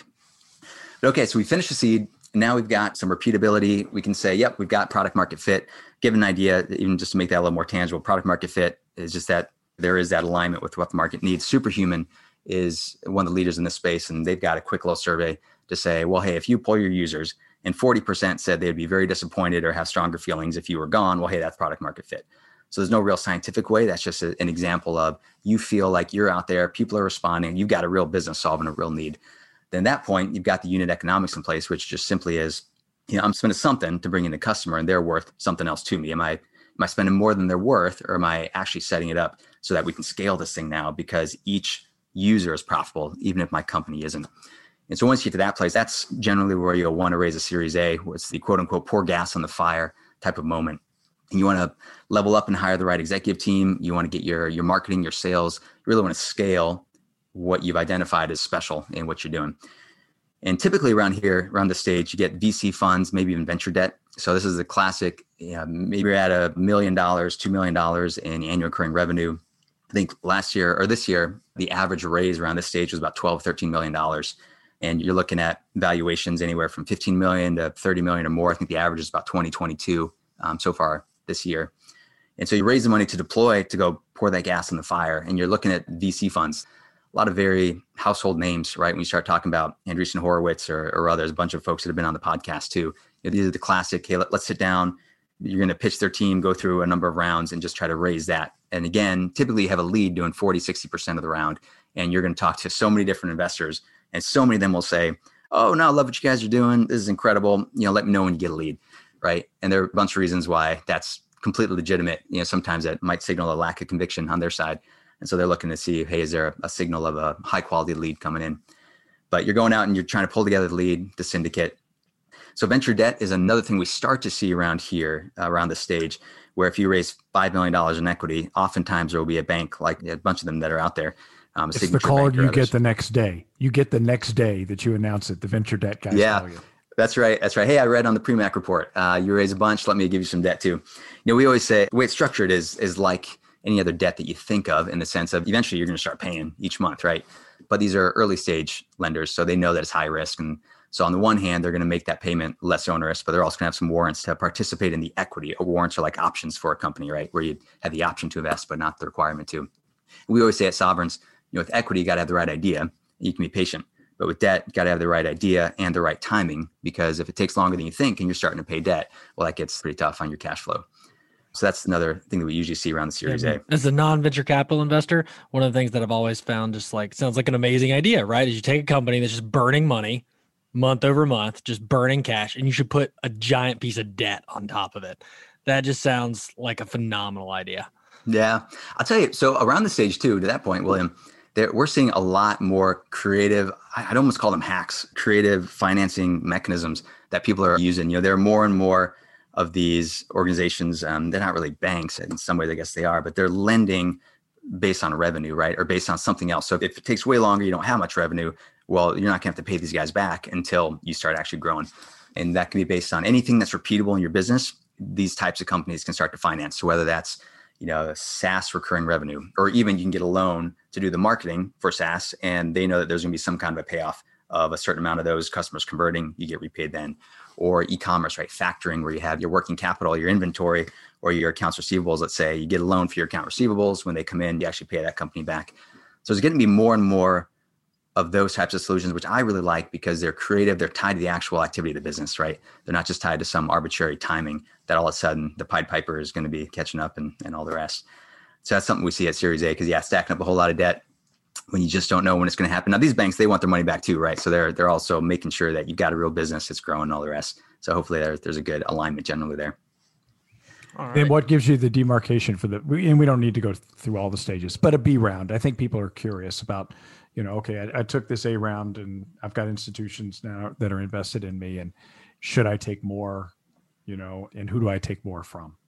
[SPEAKER 2] But okay, so we finished the seed. Now we've got some repeatability. We can say, yep, we've got product market fit. Give an idea, even just to make that a little more tangible. Product market fit is just that there is that alignment with what the market needs. Superhuman is one of the leaders in this space, and they've got a quick little survey to say, well, hey, if you poll your users and forty percent said they'd be very disappointed or have stronger feelings if you were gone, well, hey, that's product market fit. So there's no real scientific way. That's just a, an example of you feel like you're out there, people are responding, you've got a real business solving a real need. Then at that point, you've got the unit economics in place, which just simply is, you know, I'm spending something to bring in a customer and they're worth something else to me. Am I, am I spending more than they're worth, or am I actually setting it up so that we can scale this thing now because each user is profitable, even if my company isn't? And so once you get to that place, that's generally where you'll want to raise a Series A, where it's the quote unquote pour gas on the fire type of moment. And you want to level up and hire the right executive team. You want to get your, your marketing, your sales. You really want to scale what you've identified as special in what you're doing. And typically around here, around this stage, you get V C funds, maybe even venture debt. So this is a classic, you know, maybe you're at a million dollars, two million dollars in annual recurring revenue. I think last year or this year, the average raise around this stage was about twelve, thirteen million dollars. And you're looking at valuations anywhere from fifteen million to thirty million or more. I think the average is about twenty, twenty-two um, so far this year. And so you raise the money to deploy to go pour that gas on the fire. And you're looking at V C funds, a lot of very household names, right? When you start talking about Andreessen Horowitz or, or others, a bunch of folks that have been on the podcast too. You know, these are the classic, hey, let, let's sit down. You're going to pitch their team, go through a number of rounds and just try to raise that. And again, typically you have a lead doing forty, sixty percent of the round. And you're going to talk to so many different investors. And so many of them will say, oh, no, I love what you guys are doing. This is incredible. You know, let me know when you get a lead, right? And there are a bunch of reasons why that's completely legitimate. You know, sometimes that might signal a lack of conviction on their side. And so they're looking to see, hey, is there a, a signal of a high quality lead coming in? But you're going out and you're trying to pull together the lead, the syndicate. So venture debt is another thing we start to see around here, uh, around the stage, where if you raise five million dollars in equity, oftentimes there will be a bank, like a bunch of them that are out there. Um,
[SPEAKER 3] it's the call you get the next day. You get the next day that you announce it. The venture debt guys
[SPEAKER 2] yeah,
[SPEAKER 3] call you.
[SPEAKER 2] That's right. That's right. Hey, I read on the Premac report, uh, you raise a bunch. Let me give you some debt too. You know, we always say the way it's structured is is like any other debt that you think of, in the sense of eventually you're going to start paying each month, right? But these are early stage lenders, so they know that it's high risk. And so on the one hand, they're going to make that payment less onerous, but they're also going to have some warrants to participate in the equity. Warrants are like options for a company, right? Where you have the option to invest, but not the requirement to. We always say at Sovereigns, you know, with equity, you got to have the right idea. You can be patient. But with debt, you got to have the right idea and the right timing, because if it takes longer than you think and you're starting to pay debt, well, that gets pretty tough on your cash flow. So that's another thing that we usually see around the Series
[SPEAKER 4] yeah,
[SPEAKER 2] A.
[SPEAKER 4] As a non-venture capital investor, one of the things that I've always found just like sounds like an amazing idea, right? Is you take a company that's just burning money month over month, just burning cash, and you should put a giant piece of debt on top of it. That just sounds like a phenomenal idea.
[SPEAKER 2] Yeah. I'll tell you, so around the stage too, to that point, William, there, we're seeing a lot more creative, I'd almost call them hacks, creative financing mechanisms that people are using. You know, there are more and more of these organizations. Um, they're not really banks in some ways, I guess they are, but they're lending based on revenue, right? Or based on something else. So if it takes way longer, you don't have much revenue, well, you're not gonna have to pay these guys back until you start actually growing. And that can be based on anything that's repeatable in your business. These types of companies can start to finance. So whether that's, you know, SaaS recurring revenue, or even you can get a loan to do the marketing for SaaS, and they know that there's gonna be some kind of a payoff of a certain amount of those customers converting, you get repaid then. Or e-commerce, right? Factoring, where you have your working capital, your inventory, or your accounts receivables. Let's say you get a loan for your account receivables. When they come in, you actually pay that company back. So there's going to be more and more of those types of solutions, which I really like because they're creative. They're tied to the actual activity of the business, right? They're not just tied to some arbitrary timing that all of a sudden the Pied Piper is going to be catching up and, and all the rest. So that's something we see at Series A, because yeah, stacking up a whole lot of debt when you just don't know when it's going to happen. Now, these banks, they want their money back too, right? So they're they're also making sure that you've got a real business that's growing and all the rest. So hopefully there, there's a good alignment generally there.
[SPEAKER 3] All right. And what gives you the demarcation for the, and we don't need to go through all the stages, but a B round. I think people are curious about, you know, okay, I, I took this A round and I've got institutions now that are invested in me, and should I take more, you know, and who do I take more from?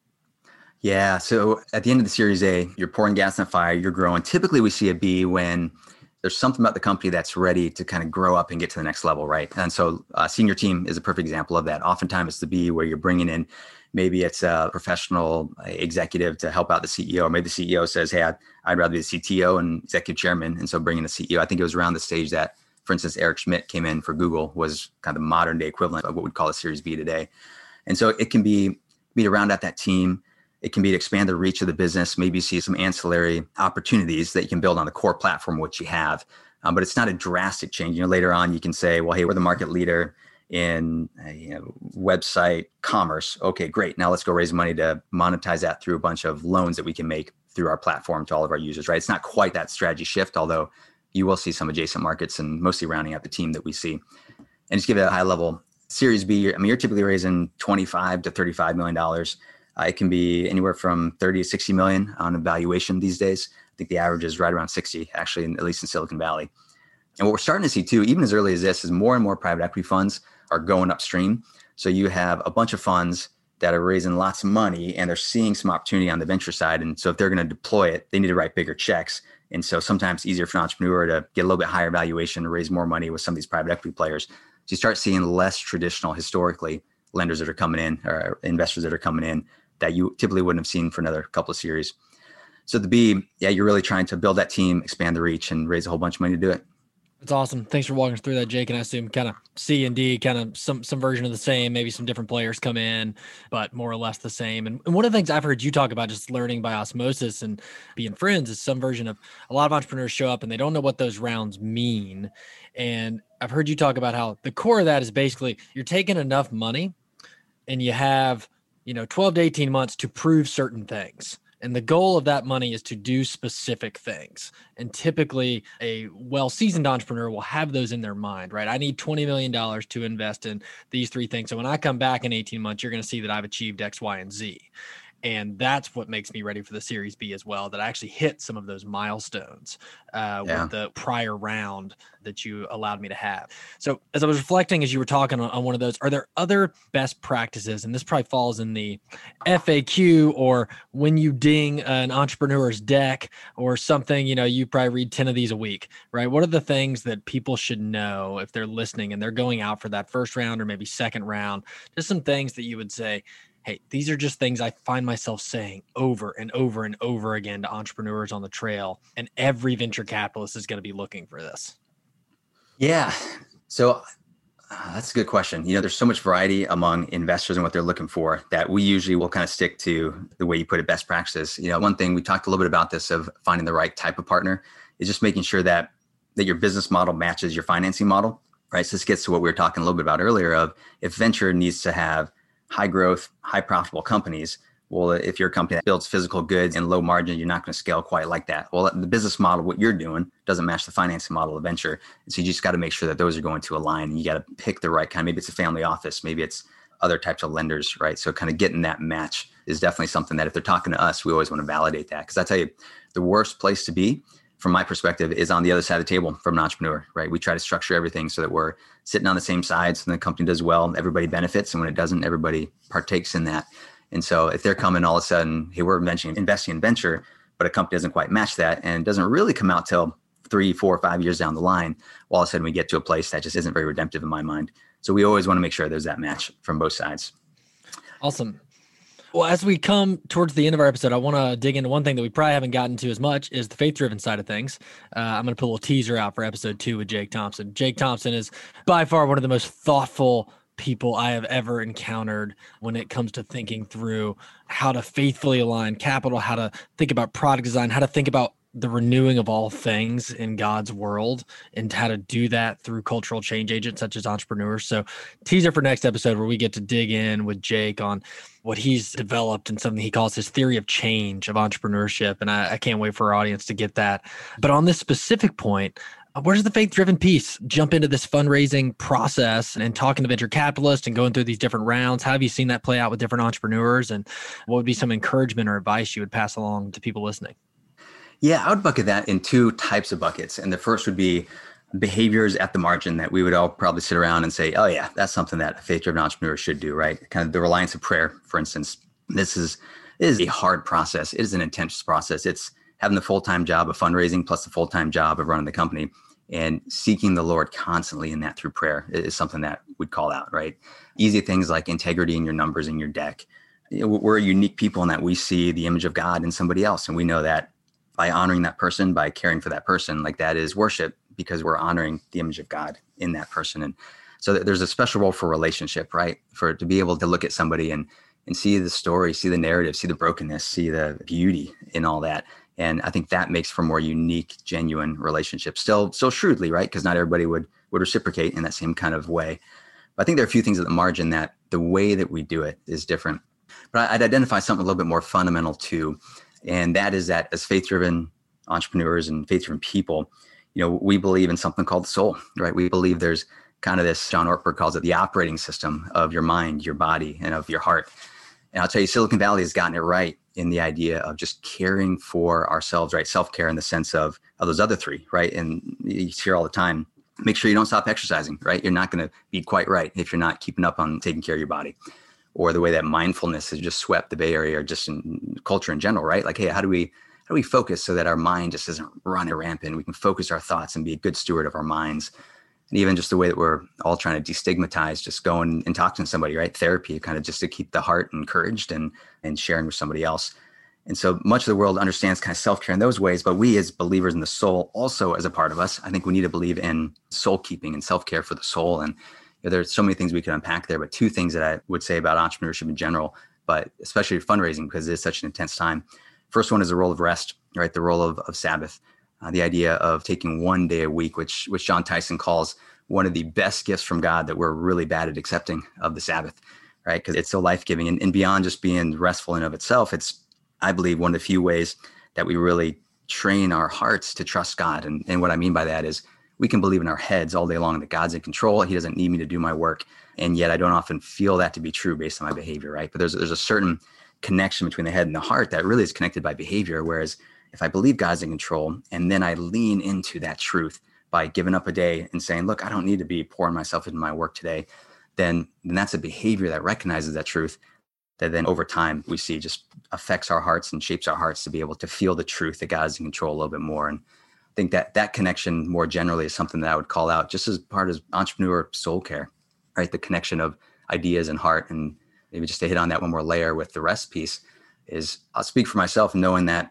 [SPEAKER 2] Yeah. So at the end of the Series A, you're pouring gas on fire, you're growing. Typically we see a B when there's something about the company that's ready to kind of grow up and get to the next level, right? And so uh, senior team is a perfect example of that. Oftentimes it's the B where you're bringing in, maybe it's a professional executive to help out the C E O, or maybe the C E O says, hey, I'd, I'd rather be the C T O and executive chairman. And so bringing a C E O, I think it was around the stage that, for instance, Eric Schmidt came in for Google, was kind of the modern day equivalent of what we'd call a Series B today. And so it can be, be to round out that team. It can be to expand the reach of the business. Maybe you see some ancillary opportunities that you can build on the core platform, which you have. Um, but it's not a drastic change. You know, later on, you can say, well, hey, we're the market leader in uh, you know, website commerce. Okay, great. Now let's go raise money to monetize that through a bunch of loans that we can make through our platform to all of our users, right? It's not quite that strategy shift, although you will see some adjacent markets and mostly rounding out the team that we see. And just give it a high level. Series B, I mean, you're typically raising twenty-five to thirty-five million dollars. Uh, it can be anywhere from thirty to sixty million on a valuation these days. I think the average is right around sixty, actually, in, at least in Silicon Valley. And what we're starting to see too, even as early as this, is more and more private equity funds are going upstream. So you have a bunch of funds that are raising lots of money and they're seeing some opportunity on the venture side. And so if they're going to deploy it, they need to write bigger checks. And so sometimes it's easier for an entrepreneur to get a little bit higher valuation to raise more money with some of these private equity players. So you start seeing less traditional, historically, lenders that are coming in, or investors that are coming in, that you typically wouldn't have seen for another couple of series. So the B, yeah, you're really trying to build that team, expand the reach, and raise a whole bunch of money to do it.
[SPEAKER 4] That's awesome. Thanks for walking us through that, Jake. And I assume kind of C and D, kind of some some version of the same, maybe some different players come in, but more or less the same. And, and one of the things I've heard you talk about, just learning by osmosis and being friends, is some version of, a lot of entrepreneurs show up and they don't know what those rounds mean. And I've heard you talk about how the core of that is basically you're taking enough money and you have, you know, twelve to eighteen months to prove certain things. And the goal of that money is to do specific things. And typically a well-seasoned entrepreneur will have those in their mind, right? I need twenty million dollars to invest in these three things. So when I come back in eighteen months, you're going to see that I've achieved X, Y, and Z. And that's what makes me ready for the Series B as well, that I actually hit some of those milestones uh, yeah. with the prior round that you allowed me to have. So as I was reflecting, as you were talking on, on one of those, are there other best practices? And this probably falls in the F A Q, or when you ding an entrepreneur's deck or something, you know, you probably read ten of these a week, right? What are the things that people should know if they're listening and they're going out for that first round or maybe second round? Just some things that you would say, hey, these are just things I find myself saying over and over and over again to entrepreneurs on the trail. And every venture capitalist is going to be looking for this.
[SPEAKER 2] Yeah. So uh, that's a good question. You know, there's so much variety among investors and what they're looking for that we usually will kind of stick to the way you put it, best practices. You know, one thing we talked a little bit about this of finding the right type of partner is just making sure that that your business model matches your financing model, right? So this gets to what we were talking a little bit about earlier of if venture needs to have high growth, high profitable companies. Well, if you're a company that builds physical goods and low margin, you're not going to scale quite like that. Well, the business model, what you're doing, doesn't match the financing model of venture. And so you just got to make sure that those are going to align. You got to pick the right kind. Maybe it's a family office, maybe it's other types of lenders, right? So kind of getting that match is definitely something that if they're talking to us, we always want to validate that. Because I tell you, the worst place to be from my perspective is on the other side of the table from an entrepreneur, right? We try to structure everything so that we're sitting on the same sides and the company does well, everybody benefits. And when it doesn't, everybody partakes in that. And so if they're coming all of a sudden, hey, we're investing, investing in venture, but a company doesn't quite match that and doesn't really come out till three, four, five years down the line, well, all of a sudden we get to a place that just isn't very redemptive in my mind. So we always want to make sure there's that match from both sides.
[SPEAKER 4] Awesome. Well, as we come towards the end of our episode, I want to dig into one thing that we probably haven't gotten to as much is the faith-driven side of things. Uh, I'm going to put a little teaser out for episode two with Jake Thompson. Jake Thompson is by far one of the most thoughtful people I have ever encountered when it comes to thinking through how to faithfully align capital, how to think about product design, how to think about the renewing of all things in God's world, and how to do that through cultural change agents such as entrepreneurs. So teaser for next episode where we get to dig in with Jake on what he's developed and something he calls his theory of change of entrepreneurship. And I, I can't wait for our audience to get that. But on this specific point, where's the faith-driven piece jump into this fundraising process and, and talking to venture capitalists and going through these different rounds? How have you seen that play out with different entrepreneurs? And what would be some encouragement or advice you would pass along to people listening?
[SPEAKER 2] Yeah, I would bucket that in two types of buckets. And the first would be behaviors at the margin that we would all probably sit around and say, oh yeah, that's something that a faith-driven entrepreneur should do, right? Kind of the reliance of prayer, for instance. This is, it is a hard process. It is an intense process. It's having the full-time job of fundraising plus the full-time job of running the company, and seeking the Lord constantly in that through prayer is something that we'd call out, right? Easy things like integrity in your numbers in your deck. You know, we're unique people in that we see the image of God in somebody else. And we know that by honoring that person, by caring for that person, like that is worship because we're honoring the image of God in that person. And so there's a special role for relationship, right? For to be able to look at somebody and and see the story, see the narrative, see the brokenness, see the beauty in all that. And I think that makes for more unique, genuine relationships. Still, still shrewdly, right? Because not everybody would would reciprocate in that same kind of way. But I think there are a few things at the margin that the way that we do it is different. But I'd identify something a little bit more fundamental too. And that is that as faith-driven entrepreneurs and faith-driven people, you know, we believe in something called the soul, right? We believe there's kind of this, John Ortberg calls it the operating system of your mind, your body, and of your heart. And I'll tell you, Silicon Valley has gotten it right in the idea of just caring for ourselves, right? Self-care in the sense of, of those other three, right? And you hear all the time, make sure you don't stop exercising, right? You're not going to be quite right if you're not keeping up on taking care of your body. Or the way that mindfulness has just swept the Bay Area or just in culture in general, right? Like, hey, how do we how do we focus so that our mind just isn't running rampant? We can focus our thoughts and be a good steward of our minds. And even just the way that we're all trying to destigmatize, just going and talking to somebody, right? Therapy, kind of just to keep the heart encouraged and and sharing with somebody else. And so much of the world understands kind of self-care in those ways, but we as believers in the soul also as a part of us, I think we need to believe in soul keeping and self-care for the soul. And you know, there's so many things we can unpack there, but two things that I would say about entrepreneurship in general, but especially fundraising because it is such an intense time. First one is the role of rest, right? The role of, of Sabbath, uh, the idea of taking one day a week, which which John Tyson calls one of the best gifts from God that we're really bad at accepting of the Sabbath, right? Because it's so life-giving. And, and beyond just being restful in of itself, it's, I believe, one of the few ways that we really train our hearts to trust God. And, and what I mean by that is we can believe in our heads all day long that God's in control. He doesn't need me to do my work. And yet I don't often feel that to be true based on my behavior, right? But there's there's a certain connection between the head and the heart that really is connected by behavior. Whereas if I believe God's in control and then I lean into that truth by giving up a day and saying, look, I don't need to be pouring myself into my work today, then, then that's a behavior that recognizes that truth that then over time we see just affects our hearts and shapes our hearts to be able to feel the truth that God's in control a little bit more. And I think that that connection more generally is something that I would call out just as part of entrepreneur soul care, right? The connection of ideas and heart. And maybe just to hit on that one more layer with the rest piece is I'll speak for myself, knowing that,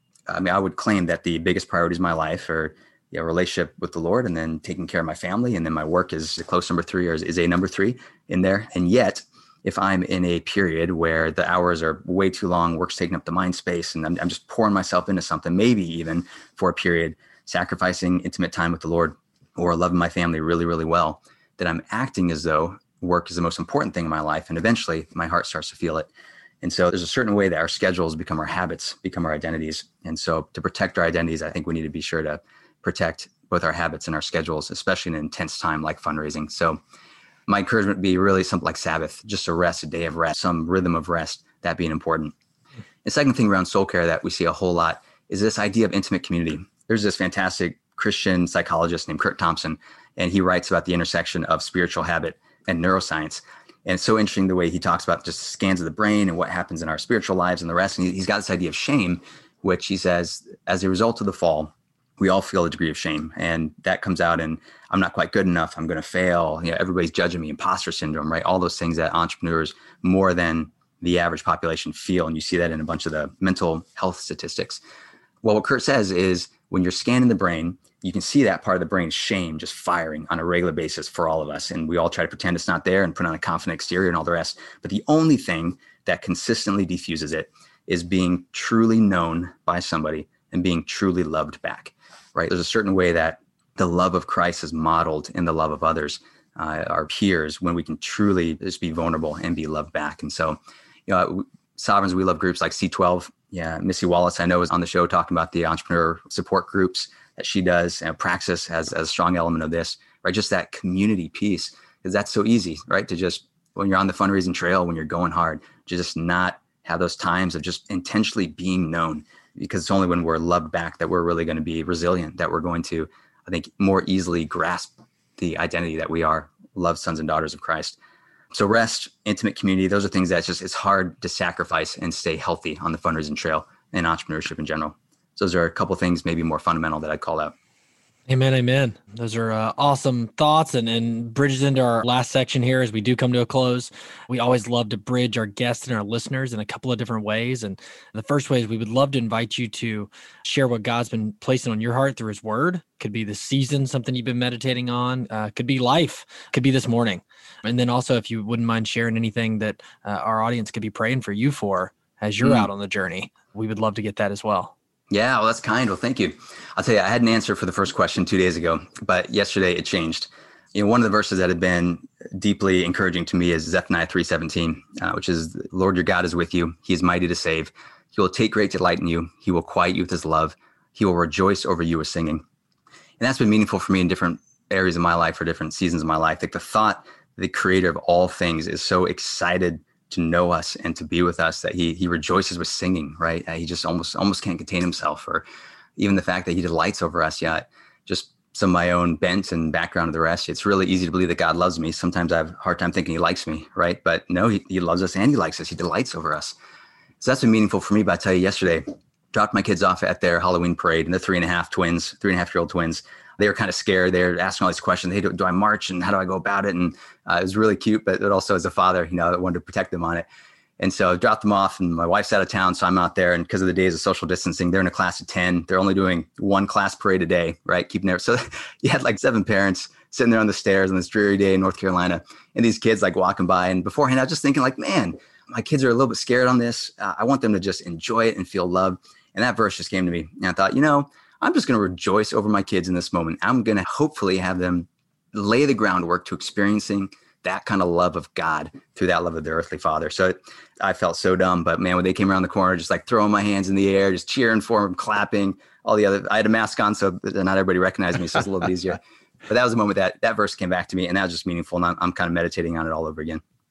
[SPEAKER 2] I mean, I would claim that the biggest priorities of my life are you know, relationship with the Lord and then taking care of my family. And then my work is a close number three or is, is a number three in there. And yet if I'm in a period where the hours are way too long, work's taking up the mind space, and I'm, I'm just pouring myself into something, maybe even for a period, sacrificing intimate time with the Lord or loving my family really, really well, that I'm acting as though work is the most important thing in my life. And eventually my heart starts to feel it. And so there's a certain way that our schedules become our habits, become our identities. And so to protect our identities, I think we need to be sure to protect both our habits and our schedules, especially in an intense time like fundraising. So my encouragement would be really something like Sabbath, just a rest, a day of rest, some rhythm of rest, that being important. The second thing around soul care that we see a whole lot is this idea of intimate community. There's this fantastic Christian psychologist named Curt Thompson, and he writes about the intersection of spiritual habit and neuroscience. And it's so interesting the way he talks about just scans of the brain and what happens in our spiritual lives and the rest. And he's got this idea of shame, which he says, as a result of the fall, we all feel a degree of shame. And that comes out in, I'm not quite good enough, I'm going to fail. You know, everybody's judging me, imposter syndrome, right? All those things that entrepreneurs more than the average population feel. And you see that in a bunch of the mental health statistics. Well, what Curt says is when you're scanning the brain, you can see that part of the brain, shame, just firing on a regular basis for all of us. And we all try to pretend it's not there and put on a confident exterior and all the rest. But the only thing that consistently diffuses it is being truly known by somebody and being truly loved back, right? There's a certain way that the love of Christ is modeled in the love of others, uh, our peers, when we can truly just be vulnerable and be loved back. And so, you know, Sovereigns, we love groups like C twelve. Yeah, Missy Wallace, I know, is on the show talking about the entrepreneur support groups that she does. And Praxis has, has a strong element of this, right? Just that community piece, because that's so easy, right? To just, when you're on the fundraising trail, when you're going hard, to just not have those times of just intentionally being known, because it's only when we're loved back that we're really going to be resilient, that we're going to, I think, more easily grasp the identity that we are, loved sons and daughters of Christ. So rest, intimate community, those are things that just, it's hard to sacrifice and stay healthy on the fundraising trail and entrepreneurship in general. So those are a couple of things maybe more fundamental that I'd call out.
[SPEAKER 4] Amen. Amen. Those are uh, awesome thoughts, and, and bridges into our last section here as we do come to a close. We always love to bridge our guests and our listeners in a couple of different ways. And the first way is we would love to invite you to share what God's been placing on your heart through his word. Could be the season, something you've been meditating on, uh, could be life, could be this morning. And then also, if you wouldn't mind sharing anything that uh, our audience could be praying for you for as you're mm. out on the journey, we would love to get that as well.
[SPEAKER 2] Yeah, well, that's kind. Well, thank you. I'll tell you, I had an answer for the first question two days ago, but yesterday it changed. You know, one of the verses that had been deeply encouraging to me is Zephaniah three seventeen, uh, which is, Lord, your God is with you. He is mighty to save. He will take great delight in you. He will quiet you with his love. He will rejoice over you with singing. And that's been meaningful for me in different areas of my life or different seasons of my life. Like the thought, the creator of all things is so excited to know us and to be with us that he he rejoices with singing, right? Uh, he just almost almost can't contain himself. Or even the fact that he delights over us. Yeah, just some of my own bent and background of the rest. It's really easy to believe that God loves me. Sometimes I have a hard time thinking he likes me, right? But no, he, he loves us and he likes us. He delights over us. So that's been meaningful for me. But I tell you, yesterday, dropped my kids off at their Halloween parade, and the three and a half twins, three and a half year old twins. They were kind of scared. They're asking all these questions. Hey, do, do I march, and how do I go about it? And uh, it was really cute, but it also as a father, you know, I wanted to protect them on it. And so I dropped them off, and my wife's out of town, so I'm out there. And because of the days of social distancing, they're in a class of ten. They're only doing one class parade a day, right? Keeping there. So you had like seven parents sitting there on the stairs on this dreary day in North Carolina, and these kids like walking by. And beforehand, I was just thinking like, man, my kids are a little bit scared on this. Uh, I want them to just enjoy it and feel loved. And that verse just came to me. And I thought, you know, I'm just going to rejoice over my kids in this moment. I'm going to hopefully have them lay the groundwork to experiencing that kind of love of God through that love of their earthly father. So I felt so dumb, but man, when they came around the corner, just like throwing my hands in the air, just cheering for them, clapping, all the other, I had a mask on, so not everybody recognized me. So it's a little bit easier, but that was a moment that that verse came back to me, and that was just meaningful. And I'm, I'm kind of meditating on it all over again.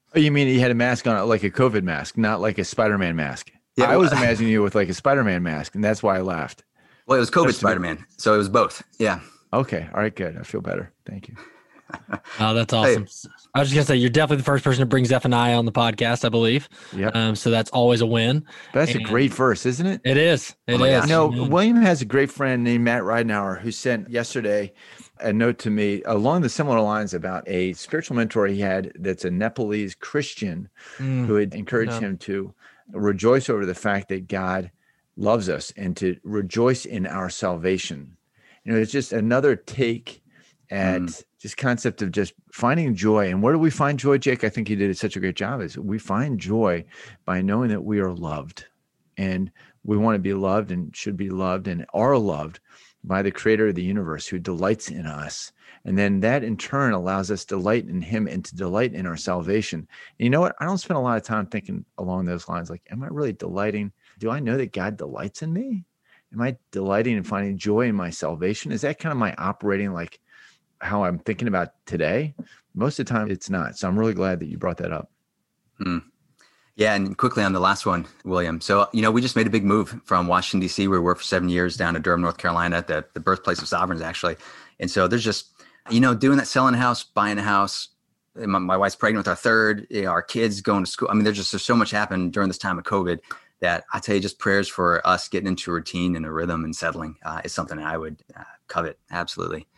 [SPEAKER 1] Oh, you mean he had a mask on, like a COVID mask, not like a Spider-Man mask?
[SPEAKER 2] Yeah,
[SPEAKER 1] I was
[SPEAKER 2] well,
[SPEAKER 1] imagining you with like a Spider-Man mask, and that's why I laughed.
[SPEAKER 2] Well, it was COVID Spider-Man, so it was both. Yeah.
[SPEAKER 1] Okay. All right. Good. I feel better. Thank you.
[SPEAKER 4] Oh, that's awesome. Hey. I was just gonna say you're definitely the first person to bring Zephaniah on the podcast, I believe.
[SPEAKER 1] Yeah.
[SPEAKER 4] Um, so that's always a win.
[SPEAKER 1] That's
[SPEAKER 4] and
[SPEAKER 1] a great verse, isn't it?
[SPEAKER 4] It is. It
[SPEAKER 2] oh
[SPEAKER 4] is.
[SPEAKER 1] You know, William has a great friend named Matt Ridenour who sent yesterday a note to me along the similar lines about a spiritual mentor he had that's a Nepalese Christian mm, who had encouraged no. him to rejoice over the fact that God loves us and to rejoice in our salvation. You know, it's just another take at mm. just concept of just finding joy. And where do we find joy, Jake? I think you did such a great job. Is we find joy by knowing that we are loved, and we want to be loved and should be loved and are loved by the creator of the universe who delights in us. And then that in turn allows us to delight in him and to delight in our salvation. And you know what? I don't spend a lot of time thinking along those lines. Like, am I really delighting? Do I know that God delights in me? Am I delighting and finding joy in my salvation? Is that kind of my operating, like how I'm thinking about today? Most of the time it's not. So I'm really glad that you brought that up.
[SPEAKER 2] Hmm. Yeah. And quickly on the last one, William. So, you know, we just made a big move from Washington, D C, where we worked for seven years down to Durham, North Carolina, the, the birthplace of sovereigns, actually. And so there's just, you know, doing that, selling a house, buying a house. My, my wife's pregnant with our third, you know, our kids going to school. I mean, there's just there's so much happened during this time of COVID that I tell you, just prayers for us getting into a routine and a rhythm and settling uh, is something I would uh, covet. Absolutely.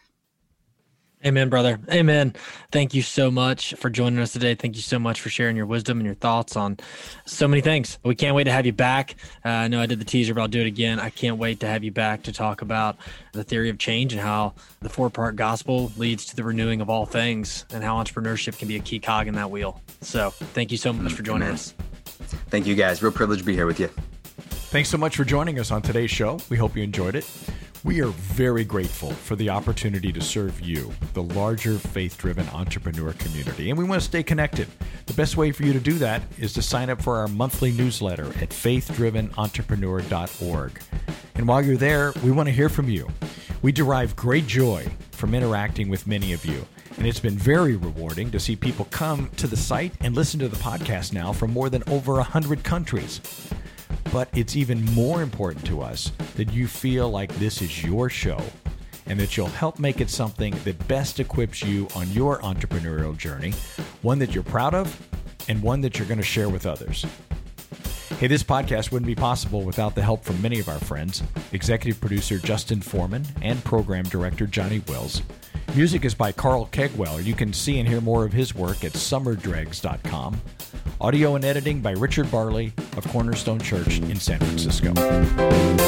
[SPEAKER 4] Amen, brother. Amen. Thank you so much for joining us today. Thank you so much for sharing your wisdom and your thoughts on so many things. We can't wait to have you back. Uh, I know I did the teaser, but I'll do it again. I can't wait to have you back to talk about the theory of change and how the four-part gospel leads to the renewing of all things and how entrepreneurship can be a key cog in that wheel. So thank you so much for joining
[SPEAKER 2] Amen.
[SPEAKER 4] us.
[SPEAKER 2] Thank you, guys. Real privilege to be here with you.
[SPEAKER 3] Thanks so much for joining us on today's show. We hope you enjoyed it. We are very grateful for the opportunity to serve you, the larger faith-driven entrepreneur community, and we want to stay connected. The best way for you to do that is to sign up for our monthly newsletter at faith driven entrepreneur dot org. And while you're there, we want to hear from you. We derive great joy from interacting with many of you, and it's been very rewarding to see people come to the site and listen to the podcast now from more than over one hundred countries. But it's even more important to us that you feel like this is your show and that you'll help make it something that best equips you on your entrepreneurial journey, one that you're proud of and one that you're going to share with others. Hey, this podcast wouldn't be possible without the help from many of our friends, executive producer Justin Foreman and program director Johnny Wills. Music is by Carl Kegwell. You can see and hear more of his work at summer dregs dot com. Audio and editing by Richard Barley of Cornerstone Church in San Francisco.